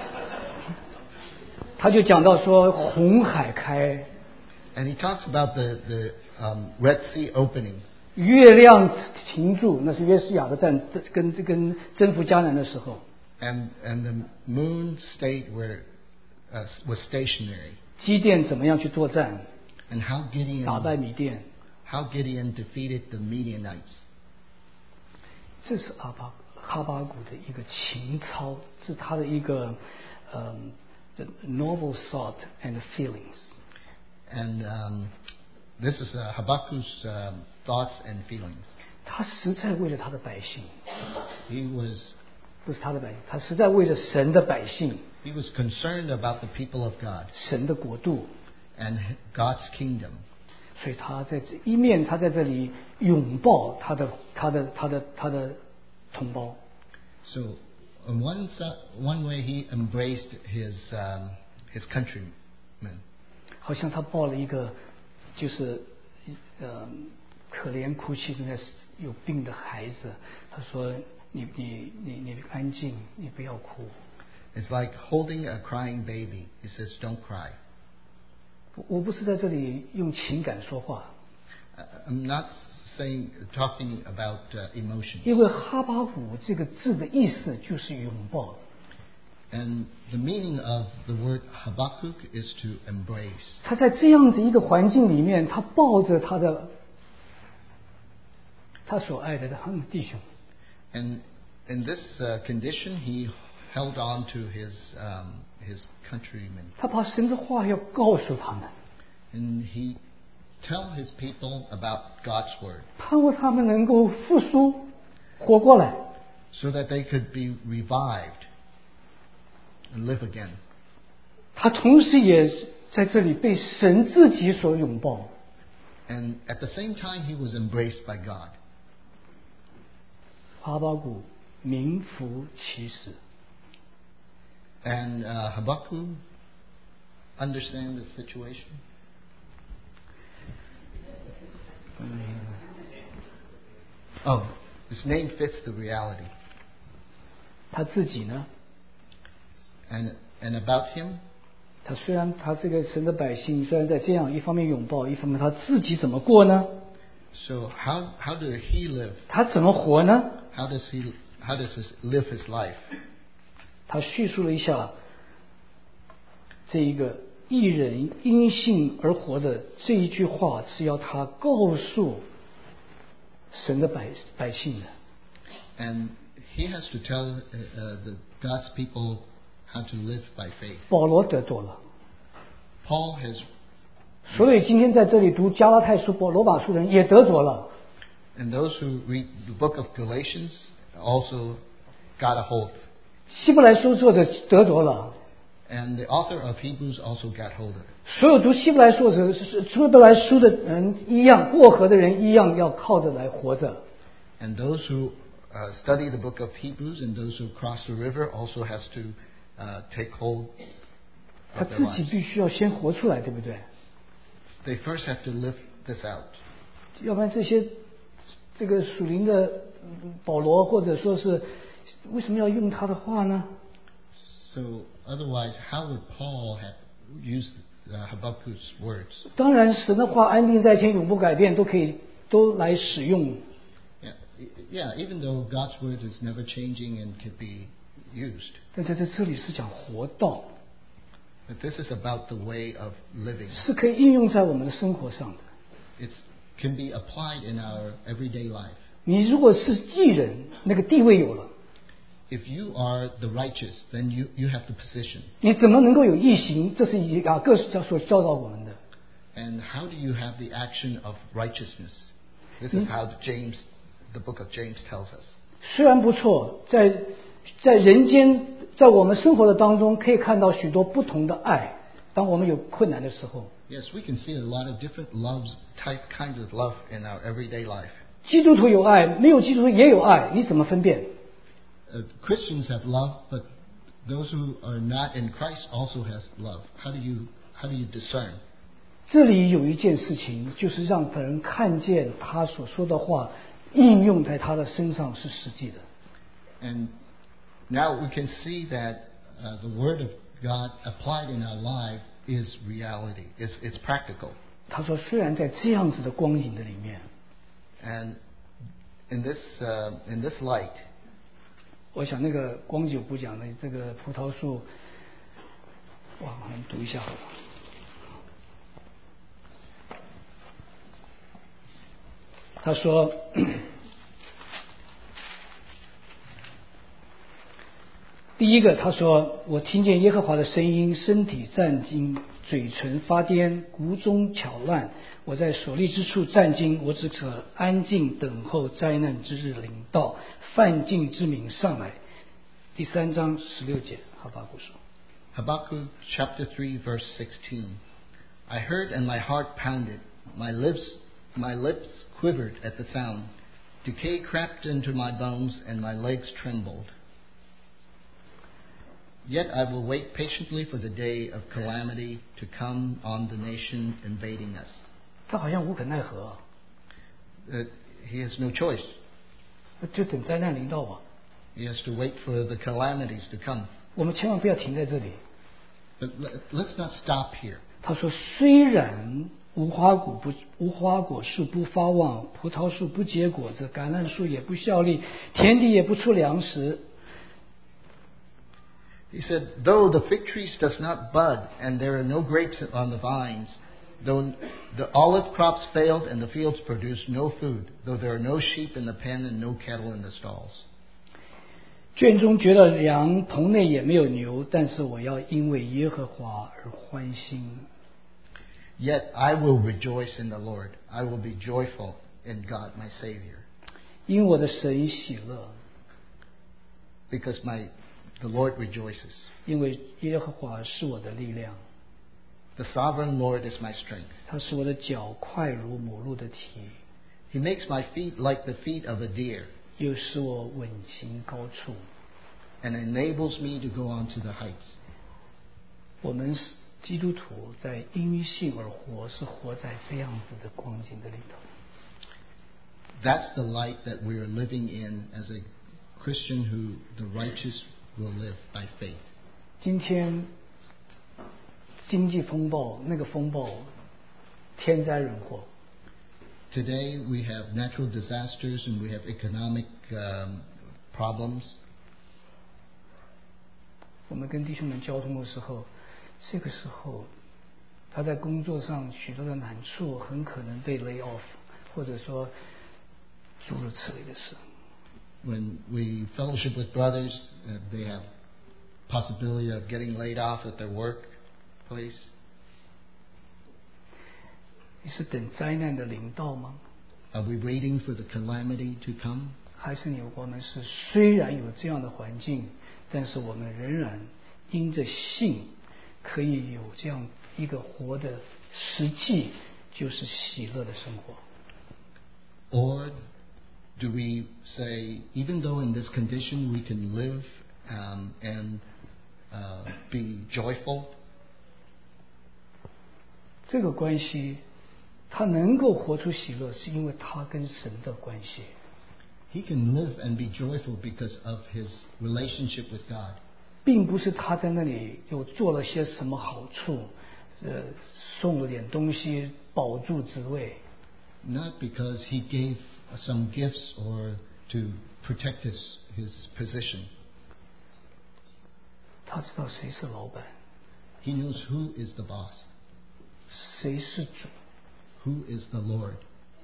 Speaker 1: 他就讲到说红海开
Speaker 2: And he talks about the the um, Red Sea opening.
Speaker 1: 月亮停住，那是约书亚的战跟跟征服迦南的时候。
Speaker 2: And and the moon stayed where uh, was stationary.
Speaker 1: 基甸怎么样去作战？
Speaker 2: And how Gideon
Speaker 1: 打败米甸。
Speaker 2: how Gideon defeated the Midianites.
Speaker 1: 这是阿巴哈巴谷的一个情操，是他的一个嗯、um, noble thought and feelings.
Speaker 2: And um, this is uh, Habakkuk's um, thoughts and feelings.
Speaker 1: 他实在为了他的百姓。
Speaker 2: He was
Speaker 1: 不是他的百姓，他实在为了神的百姓。
Speaker 2: He was concerned about the people of God.
Speaker 1: 神的国度。
Speaker 2: And God's kingdom.
Speaker 1: 所以他在这一面，他在这里拥抱他的他的他的他的同胞。
Speaker 2: So, on one side, one way he embraced his um, his countrymen.
Speaker 1: 好像他抱了一个，就是呃可怜哭泣正在有病的孩子。他说：“你你你你安静，你不要哭。”
Speaker 2: It's like holding a crying baby. He says, "Don't cry."
Speaker 1: 我不是在这里用情感说话。
Speaker 2: I'm not saying talking about uh, emotion.
Speaker 1: 因为哈巴谷这个字的意思就是拥抱。
Speaker 2: And the meaning of the word Habakkuk is to embrace.
Speaker 1: 他在这样子一个环境里面，他抱着他的他所爱的他们弟兄。
Speaker 2: And in this uh, condition, he held on to his um, his countrymen.
Speaker 1: 他把神的话要告诉他们。
Speaker 2: And he tell his people about God's word.
Speaker 1: 盼望他们能够复苏，活过来。
Speaker 2: So that they could be revived and live again.
Speaker 1: 他同时也在这里被神自己所拥抱。
Speaker 2: And at the same time, he was embraced by God.
Speaker 1: 哈巴谷名副其实。
Speaker 2: And uh, Habakkuk understand the situation. Oh, his name fits the reality.
Speaker 1: 他自己呢？
Speaker 2: And and about him.
Speaker 1: 他虽然他这个神的百姓，虽然在这样一方面拥抱，一方面他自己怎么过呢？
Speaker 2: So how how did he live?
Speaker 1: 他怎么活呢？
Speaker 2: How does he how does he live his life?
Speaker 1: 他叙述了一下这一个一人因信而活的这一句话，是要他告诉神的百百姓的。
Speaker 2: And he has to tell uh, uh, the God's people how to live by faith.
Speaker 1: 保罗得着了。
Speaker 2: Paul has.
Speaker 1: 所以今天在这里读加拉太书、罗马书的人也得着了。
Speaker 2: And those who read the book of Galatians also got a hold.
Speaker 1: 希伯来书作者得着了。
Speaker 2: And the author of Hebrews also got hold of it.
Speaker 1: 所有读希伯来书的希伯来书的人一样，过河的人一样，要靠着来活着。
Speaker 2: And those who uh, study the book of Hebrews and those who cross the river also has to uh, take hold
Speaker 1: 他
Speaker 2: of their
Speaker 1: 自己
Speaker 2: lives.
Speaker 1: 必须要先活出来，对不对？
Speaker 2: They first have to live this out.
Speaker 1: 要不然这些这个属灵的保罗或者说是为什么要用他的话呢？
Speaker 2: So otherwise, how would Paul have used uh, Habakkuk's words?
Speaker 1: 当然，神的话安定在天，永不改变，都可以都来使用。
Speaker 2: Yeah, yeah, even though God's word is never changing and can be used.
Speaker 1: 但在这里是讲活道，
Speaker 2: But this is about the way of living.
Speaker 1: 是可以应用在我们的生活上的。
Speaker 2: It can be applied in our everyday life.
Speaker 1: 你如果是义人，那个地位有了，
Speaker 2: If you are the righteous, then you, you have the position.
Speaker 1: 你怎么能够有义行？这是雅各教所教导我们的。
Speaker 2: And how do you have the action of righteousness? This is how James, the book of James tells us.
Speaker 1: 虽然不错，在在人间，在我们生活的当中，可以看到许多不同的爱。当我们有困难的时候，
Speaker 2: Yes, we can see a lot of different loves, type kinds of love in our everyday life.
Speaker 1: 基督徒有爱，没有基督徒也有爱，你怎么分辨？
Speaker 2: Uh, Christians have love, but those who are not in Christ also has love. How do you how do you discern?
Speaker 1: 这里有一件事情，就是让人看见他所说的话应用在他的身上是实际的。
Speaker 2: And now we can see that uh, the word of God applied in our life is reality. It's, it's practical.
Speaker 1: 他说，虽然在这样子的光景的里面，
Speaker 2: And in this uh, in this light,
Speaker 1: 我想那个光久不讲的这个葡萄树，哇，我们读一下好了。他说，第一个，他说：“我听见耶和华的声音，身体战惊，嘴唇发癫，骨中巧乱。我在所立之处战惊，我只可安静等候灾难之日临到，犯境之名上来。”第三章十六节，哈巴谷说。
Speaker 2: Habakkuk chapter three verse sixteen. I heard and my heart pounded, my lips my lips quivered at the sound. Decay crept into my bones and my legs trembled. Yet I will wait patiently for the day of calamity to come on the nation invading us.
Speaker 1: 他好像无可奈何、啊，
Speaker 2: Uh, he has no choice.
Speaker 1: 就等灾难临到啊。
Speaker 2: He has to wait for the calamities to come.
Speaker 1: 我们千万不要停在这里。
Speaker 2: But let, let's not stop here.
Speaker 1: 他说：“虽然无花果不无花果树不发旺，葡萄树不结果子，橄榄树也不效力，田地也不出粮食。”
Speaker 2: He said, though the fig trees does not bud, and there are no grapes on the vines, though the olive crops failed and the fields produced no food, though there are no sheep in the pen and no cattle in the stalls.
Speaker 1: 圈中绝了羊，棚内也没有牛，但是我要因为耶和华而欢心。
Speaker 2: Yet I will rejoice in the Lord. I will be joyful in God, my Savior.
Speaker 1: 因我的神喜乐，
Speaker 2: Because my the Lord rejoices.
Speaker 1: 因为耶和华是我的力量，
Speaker 2: The sovereign Lord is my strength.
Speaker 1: 他使我的脚快如母鹿的蹄，
Speaker 2: He makes my feet like the feet of a deer,
Speaker 1: 又使我稳行高处。
Speaker 2: and enables me to go on to the heights.
Speaker 1: 我们是基督徒，在因于信而活，是活在这样子的光景的里头。
Speaker 2: That's the light that we are living in as a Christian who the righteous will live by faith.
Speaker 1: 今天经济风暴，那个风暴，天灾人祸，
Speaker 2: Today we have natural disasters and we have economic um, problems.
Speaker 1: 我们跟弟兄们交通的时候，这个时候他在工作上许多的难处，很可能被 lay off， 或者说诸如此类的事。
Speaker 2: When we fellowship with brothers, uh, they have possibility of getting laid off at their workplace.
Speaker 1: 你是等灾难的临到吗？
Speaker 2: Are we waiting for the calamity to come?
Speaker 1: 还是你我们是虽然有这样的环境，但是我们仍然因着信，可以有这样一个活的实际，就是喜乐的生活。
Speaker 2: Or do we say, even though in this condition we can live um, and uh, be joyful?
Speaker 1: 这个关系，他能够活出喜乐，是因为他跟神的关系。
Speaker 2: He can live and be joyful because of his relationship with God.
Speaker 1: 并不是他在那里又做了些什么好处，呃，送了点东西，保住职位。
Speaker 2: Not because he gave some gifts or to protect his his position.
Speaker 1: 他知道谁是老板。
Speaker 2: He knows who is the boss.
Speaker 1: 谁是主
Speaker 2: Who is the Lord.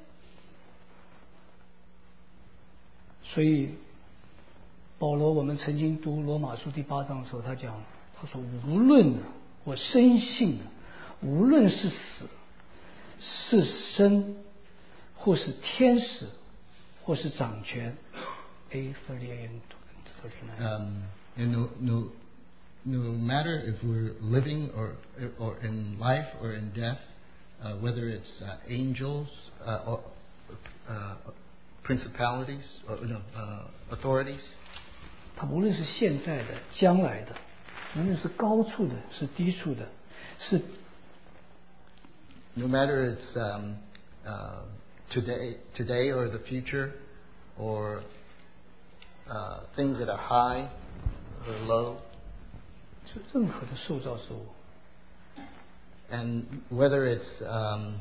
Speaker 1: 所以保罗，我们曾经读罗马书第八章的时候，他讲，他说无论我深信，无论是死是生，或是天使，或是掌权 A thirty-eight and thirty-nine.
Speaker 2: Um, and no, no, no matter if we're living or or in life or in death, uh, whether it's uh, angels uh, or uh, principalities or no, uh, authorities.
Speaker 1: 他无论是现在的、将来的，无论是高处的、是低处的，是
Speaker 2: No matter it's um, uh, today, today or the future, or uh, things that are high or low,
Speaker 1: 就任何的受造之物，
Speaker 2: and whether it's um,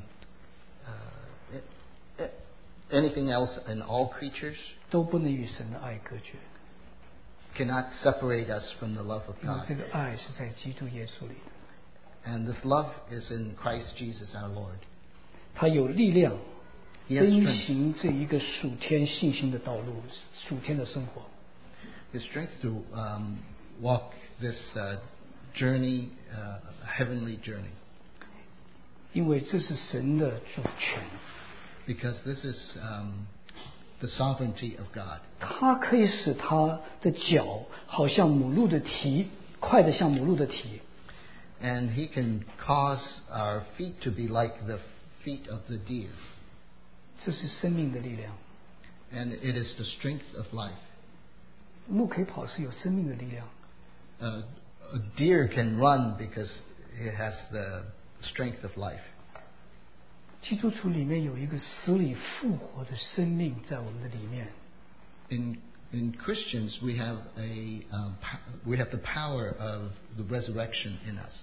Speaker 2: uh, anything else in all creatures,
Speaker 1: 都不能与神的爱隔绝，
Speaker 2: cannot separate us from the love of
Speaker 1: 因为
Speaker 2: God.
Speaker 1: 这个爱是在基督耶稣里的。
Speaker 2: And this love is in Christ Jesus our Lord.
Speaker 1: 他有力量
Speaker 2: He has
Speaker 1: 奔
Speaker 2: strength.
Speaker 1: 行这一个属天信心的道路，属天的生活。
Speaker 2: His strength to um, walk this uh, journey, uh, heavenly journey.
Speaker 1: 因为这是神的主权，
Speaker 2: Because this is um, the sovereignty of God.
Speaker 1: 他可以使他的脚好像母鹿的蹄，快得像母鹿的蹄。
Speaker 2: And He can cause our feet to be like the feet of the deer.
Speaker 1: 这是生命的力量。
Speaker 2: And it is the strength of life.
Speaker 1: 鹿可以跑是有生命的力量，
Speaker 2: Uh, a deer can run because it has the strength of life.
Speaker 1: 基督徒里面有一个死里复活的生命在我们的里面。
Speaker 2: In in Christians, we have a um, po- we have the power of the resurrection in us.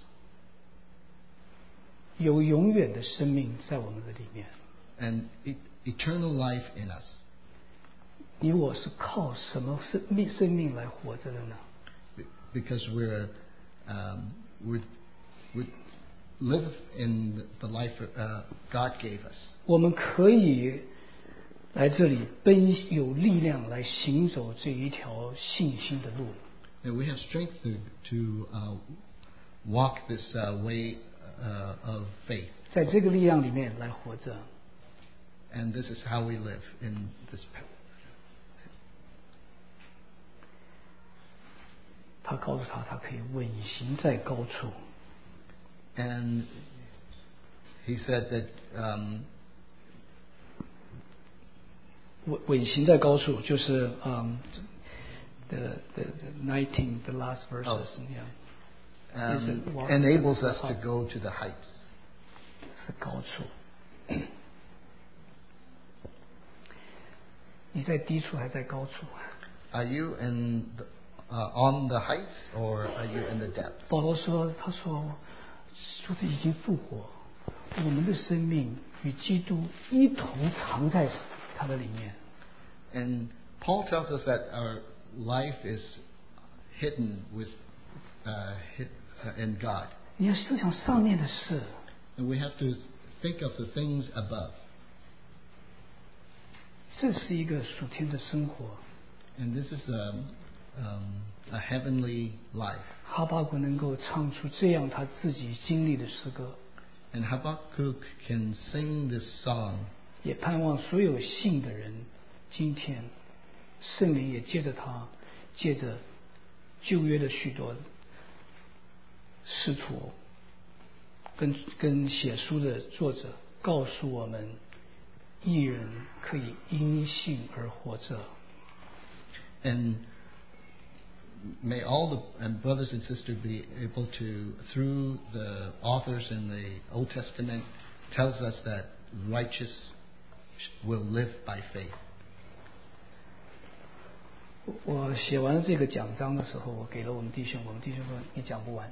Speaker 1: 有永远的生命在我们的里面。
Speaker 2: And e- eternal life in us.
Speaker 1: 你我是靠什么生命生命来活着的呢？
Speaker 2: Be- Because we're um, we we live in the life uh, God gave us.
Speaker 1: 我们可以来这里奔，有力量来行走这一条信心的路。
Speaker 2: And we have strength to to uh, walk this uh, way uh, of faith.
Speaker 1: 在这个力量里面来活着。
Speaker 2: And this is how we live in this. pa-
Speaker 1: 他告诉他，他可以稳行在高处。
Speaker 2: And he said that um,
Speaker 1: 稳稳行在高处，就是嗯、um, the the the nineteen the last verses
Speaker 2: Oh.
Speaker 1: 那样，
Speaker 2: um,
Speaker 1: Is it walk-
Speaker 2: enables us to go to the heights.
Speaker 1: 是高处。你在低处还在高处？
Speaker 2: Are you in the, uh, on the heights or are you in the depths?
Speaker 1: 保罗说：“他说，主子已经复活，我们的生命与基督一同藏在他的里面。
Speaker 2: And Paul tells us that our life is hidden with uh, hid, uh, in God,
Speaker 1: 你要思想上面的事，
Speaker 2: and we have to think of the things above.
Speaker 1: 这是一个属天的生活。
Speaker 2: And this is a, um, a heavenly life.
Speaker 1: 哈巴谷能够唱出这样他自己经历的诗歌，
Speaker 2: And Habakkuk can sing this song,
Speaker 1: 也盼望所有信的人，今天圣灵也借着他，借着旧约的许多使徒，跟跟写书的作者，告诉我们，义人可以因信而活着。
Speaker 2: and may all the and brothers and sisters be able to, through the authors in the Old Testament, tells us that righteous will live by faith.
Speaker 1: 我写完了这个讲章的时候，我给了我们弟兄，我们弟兄说你讲不完。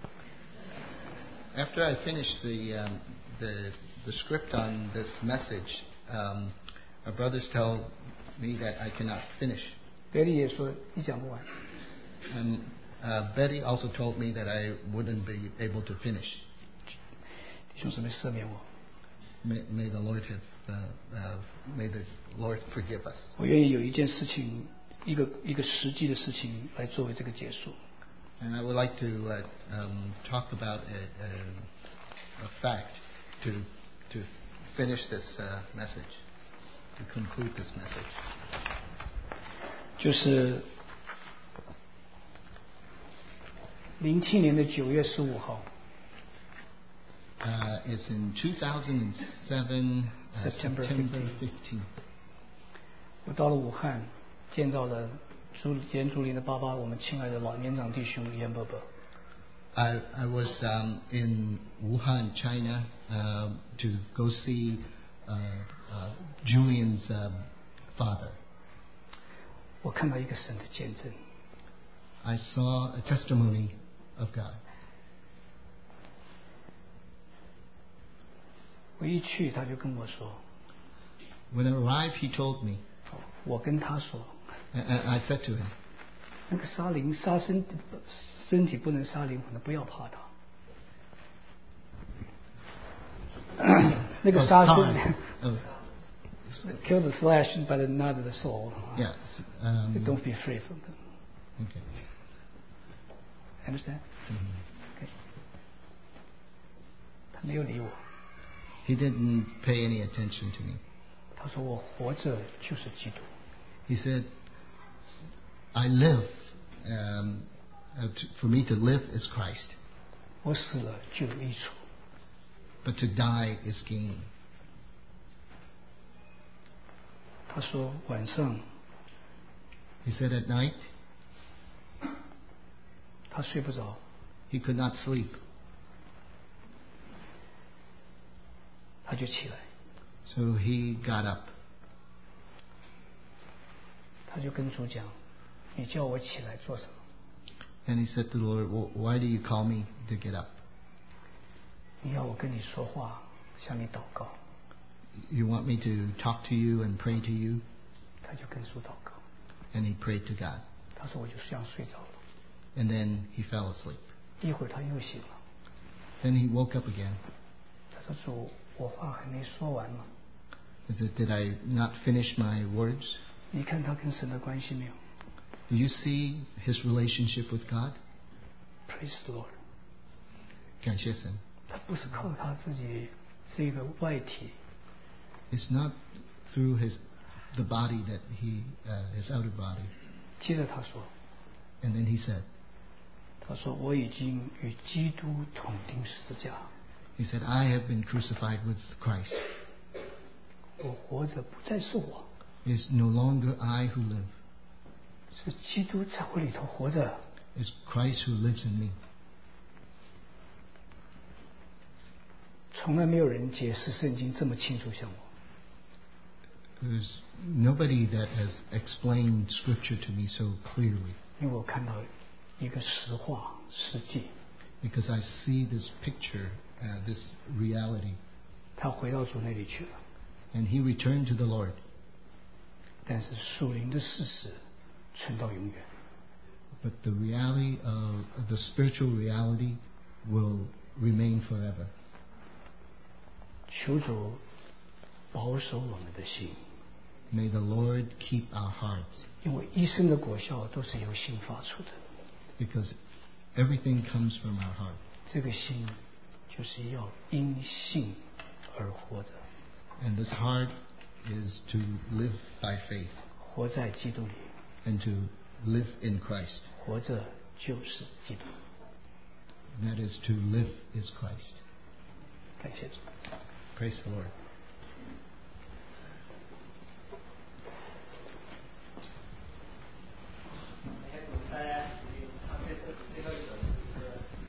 Speaker 2: After I finished the um, the the script on this message, um, our brothers tell me that I cannot finish.
Speaker 1: Betty 也说你讲不完。
Speaker 2: And uh, Betty also told me that I wouldn't be able to finish.
Speaker 1: 弟兄姊妹赦免我。
Speaker 2: May, may the Lord have, uh, uh, may the Lord forgive us.
Speaker 1: 我愿意有一件事情，一个一个实际的事情来作为这个结束。
Speaker 2: And I would like to uh, um, talk about a, a, a fact to to finish this uh, message, to conclude this message.
Speaker 1: 就是零七年的九月十五号。
Speaker 2: Uh, it's in two thousand seven, uh,
Speaker 1: September
Speaker 2: fifteenth.
Speaker 1: 我到了武汉，见到了竹严竹林的爸爸，我们亲爱的老年长弟兄严伯伯。
Speaker 2: I I was um, in Wuhan, China, uh, to go see uh, uh, Julian's uh, father.
Speaker 1: 我看到一个神的见证。
Speaker 2: I saw a testimony of God.
Speaker 1: 我一去，他就跟我说。
Speaker 2: When I arrived, he told me.
Speaker 1: 我跟他说。
Speaker 2: And I said to him.
Speaker 1: 那个杀灵杀身身体不能杀灵魂的，不要怕他。那个杀身。
Speaker 2: Oh,
Speaker 1: Kill the flesh, but not the soul.
Speaker 2: Yes. Um,
Speaker 1: Don't be afraid from them.
Speaker 2: Okay.
Speaker 1: Understand?
Speaker 2: Mm-hmm.
Speaker 1: Okay. 他没有理我。
Speaker 2: He didn't pay any attention to me.
Speaker 1: 他说我活着就是基督。
Speaker 2: He said, "I live. Um, uh, to, for me to live is Christ.
Speaker 1: 我死了就有益处。
Speaker 2: But to die is gain."
Speaker 1: 他说晚上。
Speaker 2: He said at night.
Speaker 1: 他睡不着。
Speaker 2: He could not sleep.
Speaker 1: 他就起来。
Speaker 2: So he got up.
Speaker 1: 他就跟主讲：“你叫我起来做什么？”
Speaker 2: And he said to the Lord, well, "Why do you call me to get up?"
Speaker 1: 你要我跟你说话，向你祷告。
Speaker 2: You want me to talk to you and pray to you?
Speaker 1: 他就跟主祷告。
Speaker 2: And he prayed to God.
Speaker 1: 他说我就这样睡着了。
Speaker 2: And then he fell asleep.
Speaker 1: 一会儿他又醒了。
Speaker 2: Then he woke up again.
Speaker 1: 他说：“主，我话还没说完嘛。”
Speaker 2: He said, "Did I not finish my words?"
Speaker 1: 你看他跟神的关系没有
Speaker 2: Do you see his relationship with God?
Speaker 1: ？Praise the Lord。
Speaker 2: 感谢神。
Speaker 1: 他不是靠他自己这个外体。
Speaker 2: It's not through his the body that he uh, his outer body.
Speaker 1: 接着他说
Speaker 2: And then he said.
Speaker 1: 他说我已经与基督同钉十字架。
Speaker 2: He said, "I have been crucified with Christ."
Speaker 1: 我活着不再是我。
Speaker 2: It's no longer I who live.
Speaker 1: 是基督在我里头活着。
Speaker 2: It's Christ who lives in me.
Speaker 1: 从来没有人解释圣经这么清楚像我。
Speaker 2: There's nobody that has explained Scripture to me so clearly.
Speaker 1: 因为我看到一个实话实际。
Speaker 2: Because I see this picture, uh, this reality.
Speaker 1: 他回到主那里去了。
Speaker 2: And he returned to the Lord.
Speaker 1: 但是属灵的事实存到永远。
Speaker 2: But the reality of the spiritual reality will remain forever.
Speaker 1: 求主保守我们的心。
Speaker 2: May the Lord keep our hearts.
Speaker 1: 因为一生的果效都是由心发出的。
Speaker 2: Because everything comes from our heart.
Speaker 1: 这个心就是要因信而活着。
Speaker 2: And this heart is to live by faith.
Speaker 1: 活在基督里。
Speaker 2: And to live in Christ.
Speaker 1: 活着就是基督。
Speaker 2: And that is to live is Christ.
Speaker 1: 感谢主。
Speaker 2: Praise the Lord.